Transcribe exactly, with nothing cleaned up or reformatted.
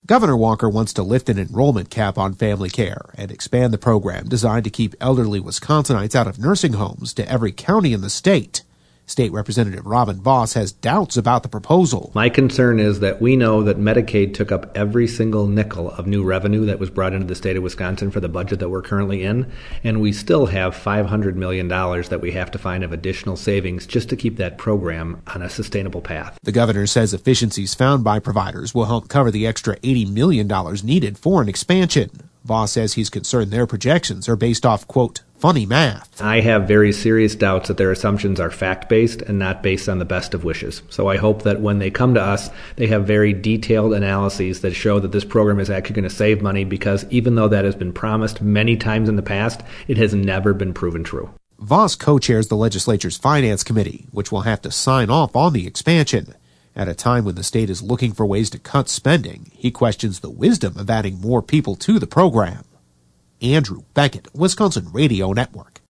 Governor Walker wants to lift an enrollment cap on family care and expand the program designed to keep elderly Wisconsinites out of nursing homes to every county in the state. State Representative Robin Voss has doubts about the proposal. My concern is that we know that Medicaid took up every single nickel of new revenue that was brought into the state of Wisconsin for the budget that we're currently in, and we still have five hundred million dollars that we have to find of additional savings just to keep that program on a sustainable path. The governor says efficiencies found by providers will help cover the extra eighty million dollars needed for an expansion. Voss says he's concerned their projections are based off, quote, funny math. I have very serious doubts that their assumptions are fact-based and not based on the best of wishes. So I hope that when they come to us, they have very detailed analyses that show that this program is actually going to save money, because even though that has been promised many times in the past, it has never been proven true. Voss co-chairs the legislature's Finance Committee, which will have to sign off on the expansion. At a time when the state is looking for ways to cut spending, he questions the wisdom of adding more people to the program. Andrew Beckett, Wisconsin Radio Network.